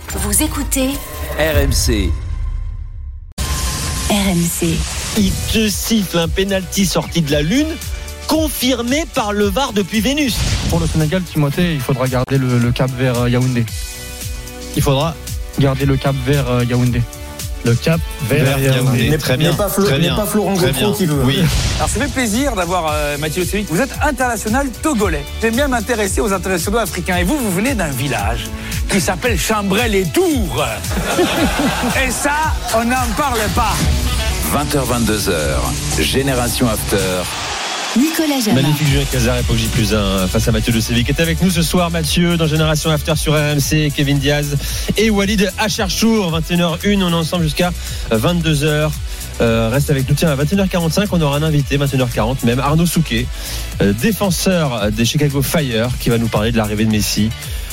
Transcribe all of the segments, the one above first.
Vous écoutez RMC. RMC. Il te siffle un pénalty sorti de la Lune, confirmé par le VAR depuis Vénus. Pour le Sénégal, Timothée, il faudra garder le cap vers Yaoundé. Il faudra garder le cap vers Yaoundé. Le cap vers Yaoundé. Très bien. N'est pas Florent Gautreau qui veut. Oui. Alors ça fait plaisir d'avoir Mathieu Sevic. Vous êtes international togolais. J'aime bien m'intéresser aux internationaux africains. Et vous venez d'un village qui s'appelle Chambray-les-Tours. Et ça, on n'en parle pas. 20h-22h, Génération After. Nicolas Jamin. Magnifique Julien Cazard, époque J+1 face à Mathieu de Séville qui est avec nous ce soir. Mathieu dans Génération After sur RMC, Kevin Diaz et Walid Acharchour. 21h01, on est ensemble jusqu'à 22h. Reste avec nous. Tiens, à 21h45, on aura un invité, 21h40 même, Arnaud Souquet, défenseur des Chicago Fire, qui va nous parler de l'arrivée de Messi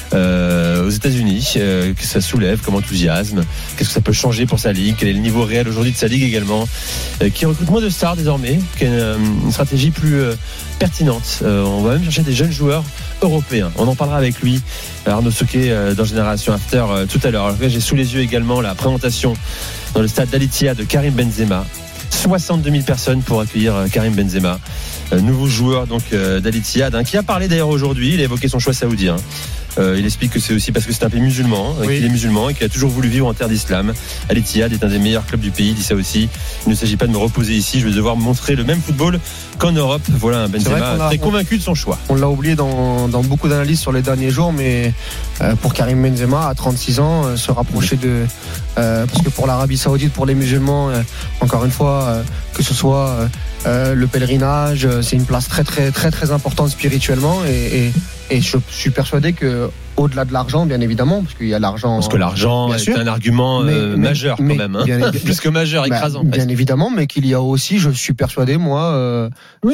aux États-Unis, que ça soulève comme enthousiasme, qu'est-ce que ça peut changer pour sa ligue, quel est le niveau réel aujourd'hui de sa ligue également, qui recrute moins de stars désormais, qui a une stratégie plus pertinente. On va même chercher des jeunes joueurs européens. On en parlera avec lui, Arnaud Souquet, dans Génération After tout à l'heure. Alors, j'ai sous les yeux également la présentation dans le stade d'Al Ittihad de Karim Benzema. 62 000 personnes pour accueillir Karim Benzema, nouveau joueur donc d'Al Ittihad, qui a parlé d'ailleurs aujourd'hui. Il a évoqué son choix saoudien. Il explique que c'est aussi parce que c'est un pays musulman, qu'il est musulman et qu'il a toujours voulu vivre en terre d'islam. Al Ittihad est un des meilleurs clubs du pays, il dit ça aussi. Il ne s'agit pas de me reposer ici, je vais devoir montrer le même football qu'en Europe. Voilà un Benzema très convaincu de son choix. On l'a oublié dans beaucoup d'analyses sur les derniers jours, mais pour Karim Benzema, à 36 ans, se rapprocher de... parce que pour l'Arabie Saoudite, pour les musulmans, encore une fois, que ce soit le pèlerinage, c'est une place très très très très importante spirituellement et je suis persuadé que au-delà de l'argent, bien évidemment, parce qu'il y a l'argent. Parce que l'argent est un argument majeur quand même, plus que majeur, écrasant. Bien évidemment, mais qu'il y a aussi, je suis persuadé, moi,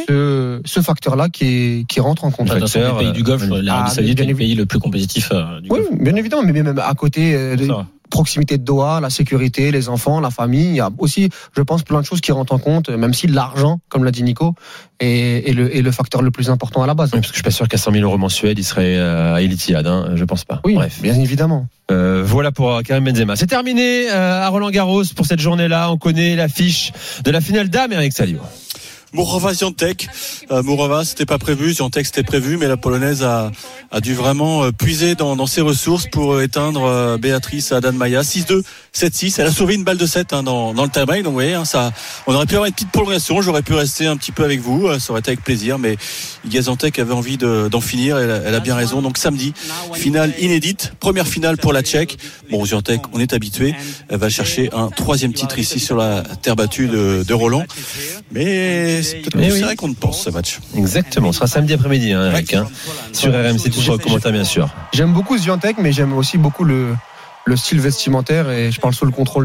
ce facteur-là qui rentre en compte. Dans les pays du Golfe, l'Arabie Saoudite est le pays le plus compétitif du Golfe. Oui, bien évidemment, mais même à côté. Proximité de Doha, la sécurité, les enfants, la famille. Il y a aussi, je pense, plein de choses qui rentrent en compte, même si l'argent, comme l'a dit Nico, est le facteur le plus important à la base. Oui, parce que je suis pas sûr qu'à 100 000 euros mensuels, il serait à Al Ittihad, je pense pas. Oui, bref. Bien évidemment. Voilà pour Karim Benzema. C'est terminé à Roland-Garros pour cette journée-là. On connaît l'affiche de la finale dames, Eric Salio. Mourova-Ziantec. Mourova, c'était pas prévu. Ziantec, c'était prévu, mais la Polonaise a dû vraiment puiser dans ses ressources pour éteindre Béatrice Adanmaia. 6-2, 7-6. Elle a sauvé une balle de 7 dans le tie-break. Donc, vous voyez, ça, on aurait pu avoir une petite prolongation. J'aurais pu rester un petit peu avec vous. Ça aurait été avec plaisir, mais Iga Ziantec avait envie d'en finir. Elle a bien raison. Donc, samedi, finale inédite. Première finale pour la Tchèque. Bon, Ziantec, on est habitué. Elle va chercher un 3e titre ici sur la terre battue de Roland. Mais c'est peut-être plus vrai qu'on ne pense, ce match. Exactement, ce sera samedi après-midi, Eric, sur RMC, tout sur le commentaire bien sûr. J'aime beaucoup Ziantec, mais j'aime aussi beaucoup le style vestimentaire, et je parle sous le contrôle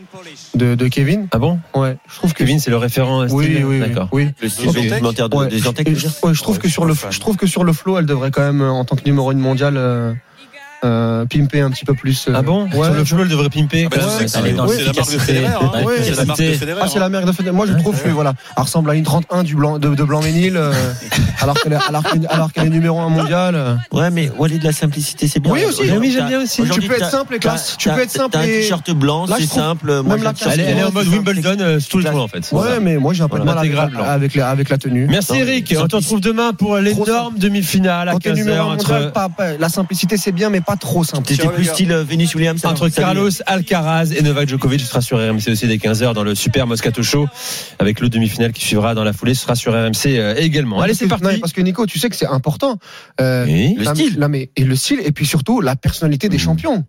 de Kevin. Ah bon? Ouais, je trouve que Kevin c'est le référent style. Oui, d'accord. Oui. Le style vestimentaire de Ziantec. Je trouve que sur le flow, elle devrait quand même, en tant que numéro 1 mondiale, pimper un petit peu plus. Ah bon? Ouais, sur le flow, elle devrait pimper. C'est la marque de Federer. C'est la marque de Federer. Moi, je trouve que voilà, elle ressemble à une 31 de Blanc-Ménil, alors qu'elle est numéro 1 mondial. Ouais, mais Walid, de la simplicité, c'est bien. Oui, aussi. Oui, j'aime bien aussi. Tu peux être simple et classe. Tu peux être simple et. T'as un t-shirt blanc, c'est simple. Elle est en mode Wimbledon tous les jours en fait. Ouais, mais moi j'ai un peu de mal avec la tenue. Merci Eric. On te retrouve demain pour l'énorme demi-finale à 15h entre. La simplicité c'est bien, mais pas trop simple. C'était plus style Venus Williams entre Carlos Alcaraz et Novak Djokovic. Ce sera sur RMC aussi dès 15h dans le Super Moscato Show avec l'autre demi-finale qui suivra dans la foulée. Ce sera sur RMC également. Allez, c'est parti. Non, parce que Nico, tu sais que c'est important. Le style. Et le style, et puis surtout la personnalité des champions.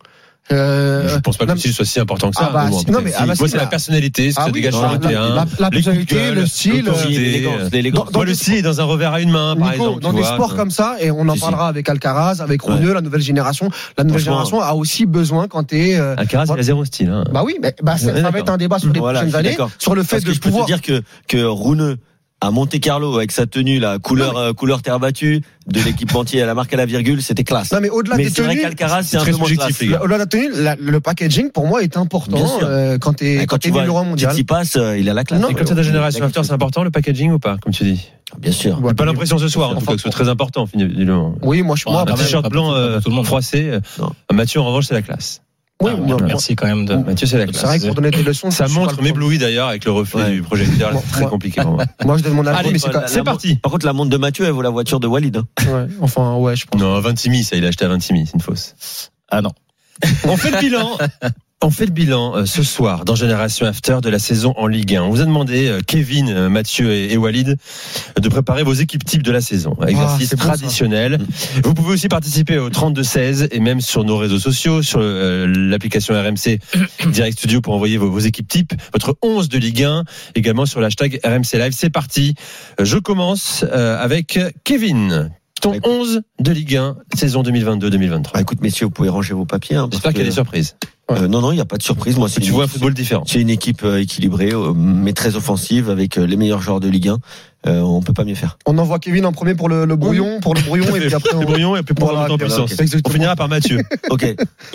Je pense pas que le style soit si important que ça. C'est la personnalité, ce que ça dégage sur le terrain. La personnalité, le style, l'élégance. Moi, le style est dans un revers à une main, par exemple. Dans des sports comme ça, et on en parlera avec Alcaraz, avec Runeux, la nouvelle génération. La nouvelle génération a aussi besoin quand t'es. Alcaraz, il a zéro style. Bah oui, ça va être un débat sur les prochaines années, sur le fait de pouvoir. Je peux te dire que Runeux à Monte-Carlo avec sa tenue la couleur terre battue de l'équipementier à la marque à la virgule, c'était classe. Non mais au-delà des tenues, c'est qu'Alcaraz c'est un peu moins classe. Au-delà de la tenue, le packaging pour moi est important quand t'es numéro 1 mondial. S'il passe, il a la classe. Et comme c'est de génération after, c'est important le packaging ou pas, comme tu dis? Bien sûr. J'ai pas l'impression ce soir en tout cas que c'est très important finalement. Oui, moi un t-shirt blanc froissé. Mathieu en revanche c'est la classe. Oui, merci quand même de Mathieu, c'est la classe. C'est vrai que pour donner des leçons, ça montre m'éblouit d'ailleurs avec le reflet du projecteur. C'est très compliqué pour moi. Moi, je donne mon avis, mais c'est parti. Par contre, la montre de Mathieu, elle vaut la voiture de Walid. Ouais, enfin, ouais, je pense. Non, 26 000, ça, il a acheté à 26 000, c'est une fausse. Ah non. On fait le bilan. On fait le bilan ce soir dans Génération After de la saison en Ligue 1. On vous a demandé, Kevin, Mathieu et Walid, de préparer vos équipes types de la saison. Exercice traditionnel. Vous pouvez aussi participer au 32-16 et même sur nos réseaux sociaux, sur l'application RMC Direct Studio pour envoyer vos équipes types, votre 11 de Ligue 1, également sur l'hashtag RMC Live. C'est parti. Je commence avec Kevin. Ton 11 de Ligue 1, saison 2022-2023. Écoute, messieurs, vous pouvez ranger vos papiers. J'espère qu'il y a des surprises. Non, il n'y a pas de surprise. Moi, tu vois un football différent. C'est une équipe équilibrée, mais très offensive, avec les meilleurs joueurs de Ligue 1. On peut pas mieux faire. On envoie Kevin en premier pour le brouillon, et puis après le brouillon et puis pour la montée en puissance. On finira par Mathieu. Ok.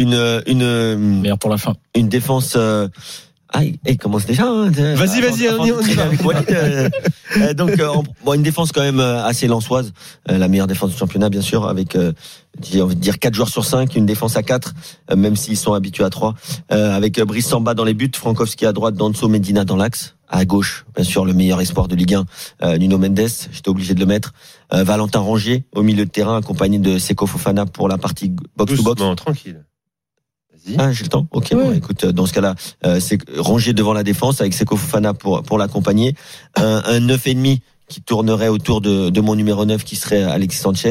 Meilleur pour la fin. Une défense. Il commence déjà. Vas-y, on y va. Avec Walid. Donc, une défense quand même assez lançoise. La meilleure défense du championnat, bien sûr, avec, j'ai envie de dire 4 joueurs sur 5, une défense à 4, même s'ils sont habitués à 3. Avec Brice Samba dans les buts, Frankowski à droite, Danso, Medina dans l'axe. À gauche, bien sûr, le meilleur espoir de Ligue 1, Nuno Mendes, j'étais obligé de le mettre. Valentin Rongier au milieu de terrain, accompagné de Seko Fofana pour la partie box-to-box. Non, tranquille. J'ai le temps. Ok. Ouais. Bon, écoute, dans ce cas-là, c'est rangé devant la défense avec Seko Fofana pour l'accompagner. Un 9,5 qui tournerait autour de mon numéro 9 qui serait Alexis Sanchez,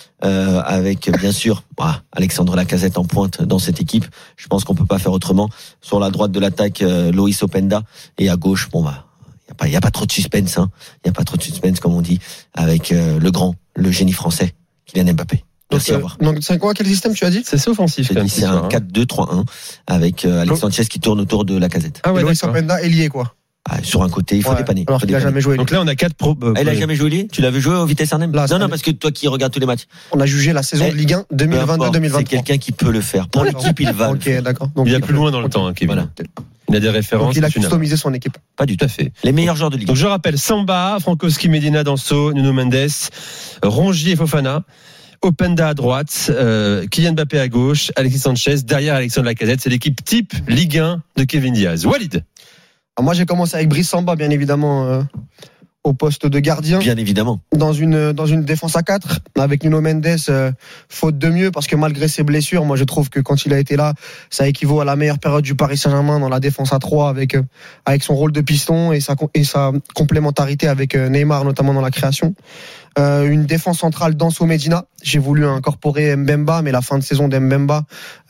avec bien sûr Alexandre Lacazette en pointe dans cette équipe. Je pense qu'on peut pas faire autrement. Sur la droite de l'attaque, Loïs Openda, et à gauche, il y a pas trop de suspense. Il y a pas trop de suspense comme on dit, avec le génie français, Kylian Mbappé. Merci, au revoir. Donc, c'est quoi, quel système tu as dit? C'est offensif. C'est un 4-2-3-1 avec Alex Sanchez qui tourne autour de Lacazette. Ah ouais, Loïs Openda est lié, quoi. Sur un côté, il faut dépanner. Alors qu'il a jamais joué. Donc là, on a 4 il a jamais joué lié? Tu l'avais joué au Vitesse Arnhem? Non, parce que toi qui regardes tous les matchs. On a jugé la saison de Ligue 1 2022-2023. C'est quelqu'un qui peut le faire. Pour l'équipe, il va. Ok, d'accord. Donc, il y a plus loin dans le temps, Kevin. Voilà. Il a des références. Donc il a customisé son équipe. Pas du tout. Tout à fait. Les meilleurs joueurs de Ligue 1. Donc je rappelle, Samba, Frankowski, Medina, Danso, Nuno Mendes, Rongier et Fofana. Openda à droite, Kylian Mbappé à gauche, Alexis Sanchez, derrière Alexandre Lacazette. C'est l'équipe type Ligue 1 de Kevin Diaz. Walid. Alors moi, j'ai commencé avec Brice Samba, bien évidemment, au poste de gardien. Bien évidemment. Dans une défense à 4, avec Nuno Mendes, faute de mieux, parce que malgré ses blessures, moi je trouve que quand il a été là, ça équivaut à la meilleure période du Paris Saint-Germain dans la défense à 3, avec son rôle de piston et sa complémentarité avec Neymar, notamment dans la création. Une défense centrale Danso Medina. J'ai voulu incorporer Mbemba, mais la fin de saison d'Mbemba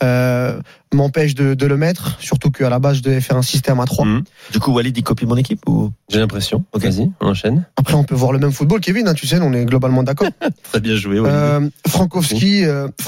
m'empêche de le mettre, surtout qu'à la base je devais faire un système à 3. Du coup, Walid, il copie mon équipe ou? J'ai l'impression. Okay. Vas-y, on enchaîne. Après, on peut voir le même football, Kevin, tu sais, on est globalement d'accord. Très bien joué, Walid. Frankowski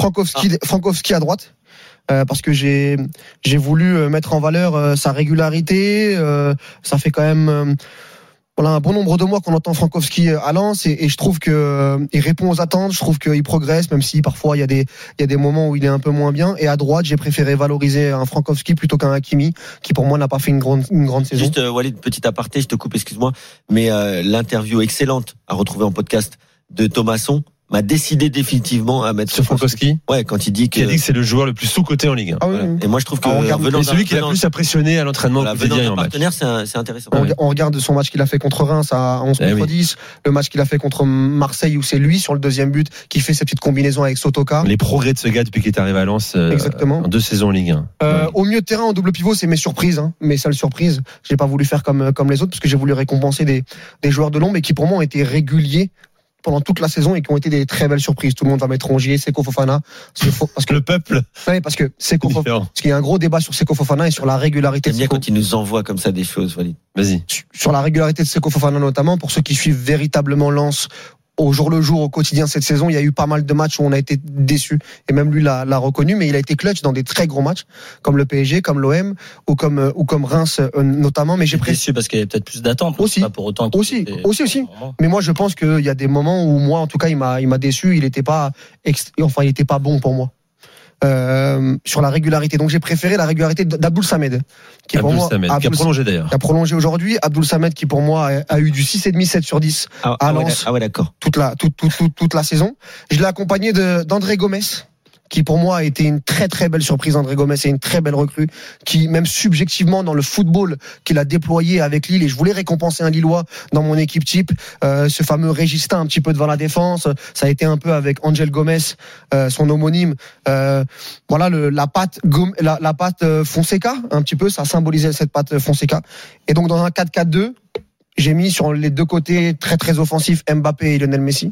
à droite. Parce que j'ai voulu mettre en valeur sa régularité. Ça fait quand même un bon nombre de mois qu'on entend Frankowski à Lens et je trouve que il répond aux attentes. Je trouve qu'il progresse, même si parfois il y a des moments où il est un peu moins bien. Et à droite, j'ai préféré valoriser un Frankowski plutôt qu'un Hakimi, qui pour moi n'a pas fait une grande saison. Juste Walid, petit aparté, je te coupe, excuse-moi, mais l'interview excellente à retrouver en podcast de Thomasson m'a décidé définitivement à mettre sur Frankowski. Ouais, quand il dit que c'est le joueur le plus sous-coté en Ligue 1. Ah oui. Voilà. Et moi je trouve que c'est celui qui l'a plus impressionné à l'entraînement. Voilà, venant d'un partenaire, c'est intéressant. On regarde son match qu'il a fait contre Reims à 11 contre 10, le match qu'il a fait contre Marseille où c'est lui sur le deuxième but qui fait ses petites combinaisons avec Sotoka. Les progrès de ce gars depuis qu'il est arrivé à Lens. Exactement. En 2 saisons en Ligue 1. Au milieu de terrain en double pivot, c'est mes surprises, mes seules surprises. J'ai pas voulu faire comme les autres parce que j'ai voulu récompenser des joueurs de l'ombre et qui pour moi ont été réguliers pendant toute la saison et qui ont été des très belles surprises. Tout le monde va mettre Rongier, Seko Fofana. Parce que le peuple. Oui, parce que Seko Fofana. Parce qu'il y a un gros débat sur Seko Fofana et sur la régularité de Seko. J'aime bien quand il nous envoie comme ça des choses, Walid. Vas-y. Sur la régularité de Seko Fofana notamment, pour ceux qui suivent véritablement Lens au jour le jour, au quotidien cette saison, il y a eu pas mal de matchs où on a été déçus. Et même lui l'a reconnu, mais il a été clutch dans des très gros matchs, comme le PSG, comme l'OM, ou comme Reims notamment. Mais j'ai déçu parce qu'il y avait peut-être plus d'attentes. Aussi. Pas pour autant. Aussi. Mais moi, je pense qu'il y a des moments où moi, en tout cas, il m'a déçu. Il était pas bon pour moi. Sur la régularité. Donc j'ai préféré la régularité d'Abdoul Samed, qui a prolongé d'ailleurs. Qui a prolongé aujourd'hui. Abdoul Samed qui pour moi a eu du 6,5, 7 sur 10 à Lens. Ah ouais, d'accord. Toute la saison. Je l'ai accompagné d'André Gomes, qui pour moi a été une très très belle surprise. André Gomes est une très belle recrue qui, même subjectivement dans le football qu'il a déployé avec Lille, et je voulais récompenser un Lillois dans mon équipe type, ce fameux Régistin un petit peu devant la défense, ça a été un peu avec Angel Gomes, son homonyme, voilà la patte Fonseca, un petit peu, ça symbolisait cette patte Fonseca. Et donc dans un 4-4-2, j'ai mis sur les deux côtés très très offensifs Mbappé et Lionel Messi.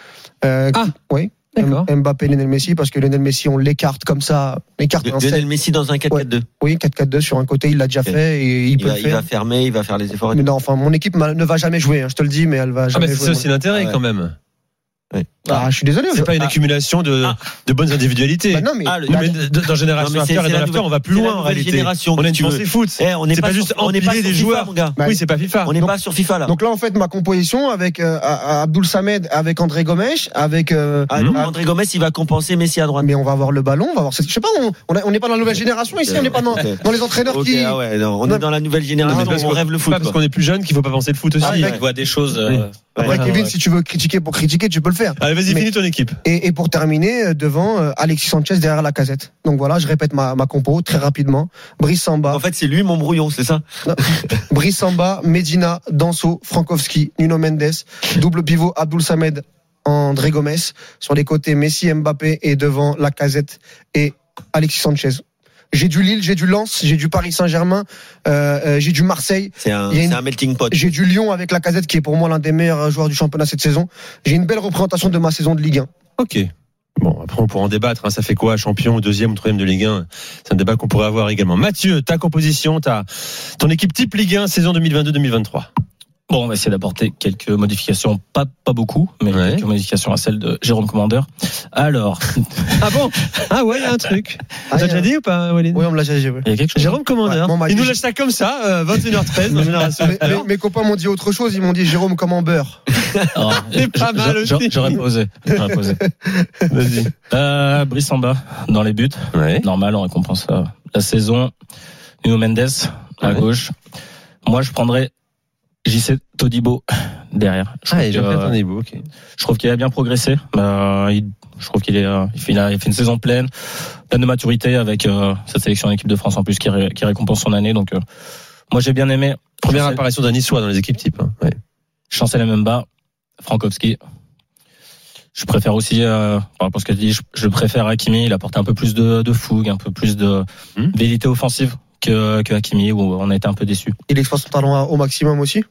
Oui. D'accord. Mbappé, Lionel Messi, parce que Lionel Messi, on l'écarte comme ça. Lionel Messi dans un 4-4-2. Ouais. Oui, 4-4-2 sur un côté, il l'a déjà fait et il peut le faire. Il va fermer, il va faire les efforts. Mais non, enfin, mon équipe ne va jamais jouer, je te le dis, mais elle va jamais jouer. Mais c'est aussi l'intérêt quand même. Ouais. Je suis désolé. C'est pas une accumulation de bonnes individualités. Non, mais dans Génération After et dans l'After, on va plus loin en réalité. On a une pensée foot. C'est pas juste empiler des joueurs, mon gars. Oui, c'est pas FIFA. On n'est pas sur FIFA là. Donc là, en fait, ma composition avec Abdoul Samed, avec André Gomes, avec André Gomes, il va compenser Messi à droite. Mais on va avoir le ballon, on va avoir. Je sais pas, on n'est pas dans la nouvelle génération ici, on n'est pas dans les entraîneurs qui. On est dans la nouvelle génération. On rêve le foot. Parce qu'on est plus jeune qu'il faut pas penser le foot aussi. Il voit des choses. Après, Kevin, si tu veux critiquer pour critiquer, tu peux le faire. Allez, vas-y, finis ton équipe. Et pour terminer, devant Alexis Sanchez derrière Lacazette. Donc voilà, je répète ma compo très rapidement. Brice Samba. En fait, c'est lui mon brouillon, c'est ça? Brice Samba, Medina, Danso, Frankowski, Nuno Mendes, double pivot Abdoul Samed, André Gomes. Sur les côtés, Messi, Mbappé et devant Lacazette et Alexis Sanchez. J'ai du Lille, j'ai du Lens, j'ai du Paris Saint-Germain, j'ai du Marseille. C'est un melting pot. J'ai du Lyon avec Lacazette qui est pour moi l'un des meilleurs joueurs du championnat cette saison. J'ai une belle représentation de ma saison de Ligue 1. Ok. Bon, après on pourra en débattre. Ça fait quoi, champion, deuxième ou troisième de Ligue 1? C'est un débat qu'on pourrait avoir également. Mathieu, ta composition, ton équipe type Ligue 1 saison 2022-2023. Bon, on va essayer d'apporter quelques modifications, pas beaucoup, mais quelques modifications à celle de Jérôme Commandeur. Alors. Ah bon? Ah ouais, il y a un truc. On t'a déjà dit ou pas, Walid? Oui, on me l'a déjà dit, oui. Il y a quelque chose. Jérôme Commandeur. Il nous lâche ça comme ça, 21h13. Mes copains m'ont dit autre chose, ils m'ont dit Jérôme Commandeur. C'est pas mal aussi. J'aurais posé. Vas-y. Brice Samba, dans les buts. Ouais. Normal, on récompense la saison. Nuno Mendes, à gauche. Moi, je prendrais JC Todibo derrière. Je trouve qu'il a bien progressé. Je trouve qu'il a fait une saison pleine de maturité avec sa sélection en équipe de France en plus qui récompense son année. Donc moi j'ai bien aimé. Première apparition d'un Niçois dans les équipes types. Ouais. Chancel Mbemba, Frankowski. Je préfère aussi, par rapport à ce que tu dis, je préfère Hakimi. Il apporte un peu plus de fougue, un peu plus de vérité offensive que Hakimi, où on a été un peu déçus. Il exploite son talent au maximum aussi.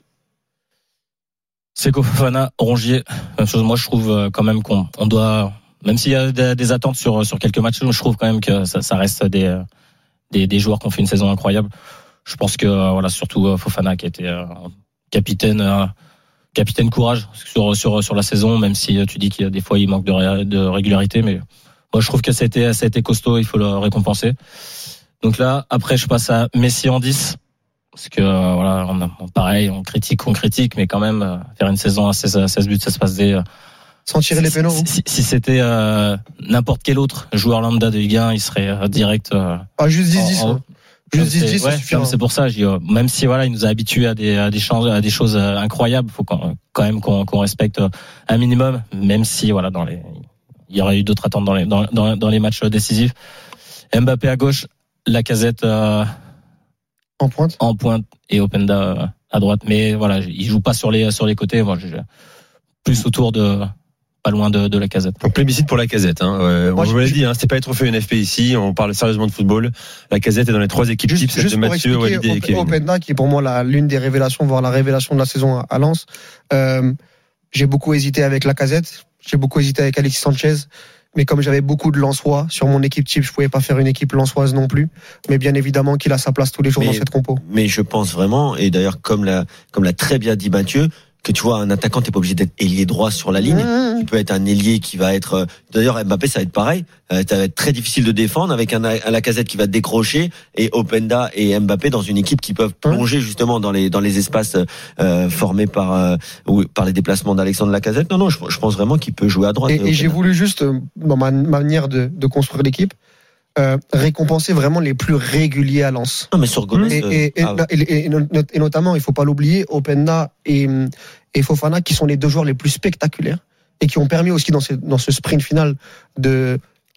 Seko Fofana, Rongier, même chose. Moi, je trouve quand même qu'on doit, même s'il y a des attentes sur quelques matchs, je trouve quand même que ça reste des joueurs qui ont fait une saison incroyable. Je pense que voilà, surtout Fofana qui a été capitaine courage sur la saison, même si tu dis qu'il y a des fois il manque de régularité, mais moi je trouve que ça a été costaud, il faut le récompenser. Donc là, après, je passe à Messi en 10. Parce que, voilà, pareil, on critique, mais quand même, faire une saison à 16 buts, 16 passes D. Sans tirer les pénaux. Si c'était, n'importe quel autre joueur lambda de Ligue 1, il serait direct, juste 10-10. Juste 10-10, c'est suffisant. C'est pour ça, je dis, même si, voilà, il nous a habitués à des choses incroyables, faut quand même qu'on respecte un minimum, même si, voilà, il y aurait eu d'autres attentes dans les matchs décisifs. Mbappé à gauche, Lacazette en pointe et Openda à droite, mais voilà, il joue pas sur les côtés. Moi, plus autour de pas loin de Lacazette. Donc plébiscite pour Lacazette. On vous l'a dit, c'était pas être fait une FP ici. On parle sérieusement de football. Lacazette est dans les trois équipes types, celle de Mathieu, Walid et Kevin. Openda, qui est pour moi l'une des révélations, voire la révélation de la saison à Lens. J'ai beaucoup hésité avec Lacazette. J'ai beaucoup hésité avec Alexis Sanchez. Mais comme j'avais beaucoup de Lensois sur mon équipe type, je pouvais pas faire une équipe lensoise non plus. Mais bien évidemment qu'il a sa place tous les jours dans cette compo. Mais je pense vraiment, et d'ailleurs comme l'a très bien dit Mathieu, que tu vois, un attaquant, t'es pas obligé d'être ailier droit sur la ligne. Tu peux être un ailier qui va être, d'ailleurs, Mbappé, ça va être pareil. Ça va être très difficile de défendre avec un Lacazette qui va décrocher et Openda et Mbappé dans une équipe qui peuvent plonger justement dans les espaces, formés par les déplacements d'Alexandre Lacazette. Non, je pense vraiment qu'il peut jouer à droite. Et j'ai voulu juste, dans ma manière de construire l'équipe, récompenser vraiment les plus réguliers à Lens. Non, mais sur Gomes et notamment, il faut pas l'oublier, Openda et Fofana qui sont les deux joueurs les plus spectaculaires et qui ont permis aussi dans ce sprint final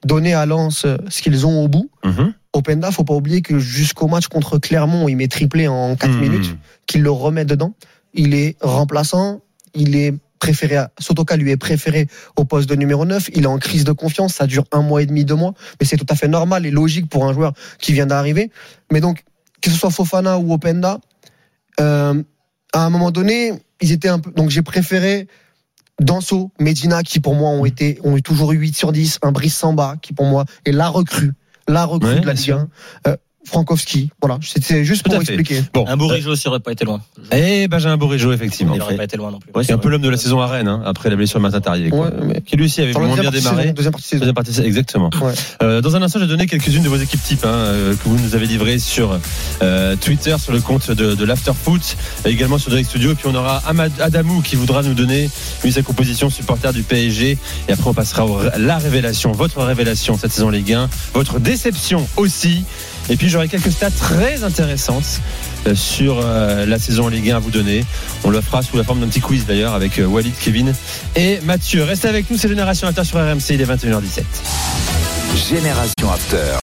donner à Lens ce qu'ils ont au bout. Openda, faut pas oublier que jusqu'au match contre Clermont, il met triplé en 4 minutes, qu'il le remet dedans. Il est remplaçant, il est préféré Sotoka lui est préféré au poste de numéro 9, il est en crise de confiance, ça dure 1 mois et demi, 2 mois, mais c'est tout à fait normal et logique pour un joueur qui vient d'arriver. Mais donc, que ce soit Fofana ou Openda, à un moment donné, ils étaient un peu, donc j'ai préféré Danso, Medina, qui pour moi ont eu toujours eu 8 sur 10, un Brice Samba, qui pour moi est la recrue de la Ligue 1. Frankowski, voilà, c'était juste pour expliquer. Bon, un Bourigeaud aussi aurait pas été loin. Et Benjamin Bourigeaud, effectivement. Il aurait pas été loin non plus. C'est un peu l'homme de la saison à Rennes, après la blessure de Martin Tardier, qui lui aussi avait vraiment bien démarré. Deuxième partie de saison. Exactement. Dans un instant, je vais donner quelques-unes de vos équipes types que vous nous avez livrées sur Twitter, sur le compte de l'Afterfoot, également sur Direct Studio. Et puis on aura Adamou qui voudra nous donner sa composition supporter du PSG. Et après, on passera la révélation, votre révélation cette saison Ligue 1, votre déception aussi. Et puis j'aurai quelques stats très intéressantes sur la saison Ligue 1 à vous donner. On le fera sous la forme d'un petit quiz d'ailleurs avec Walid, Kevin et Mathieu. Restez avec nous, c'est Génération After sur RMC, il est 21h17. Génération After.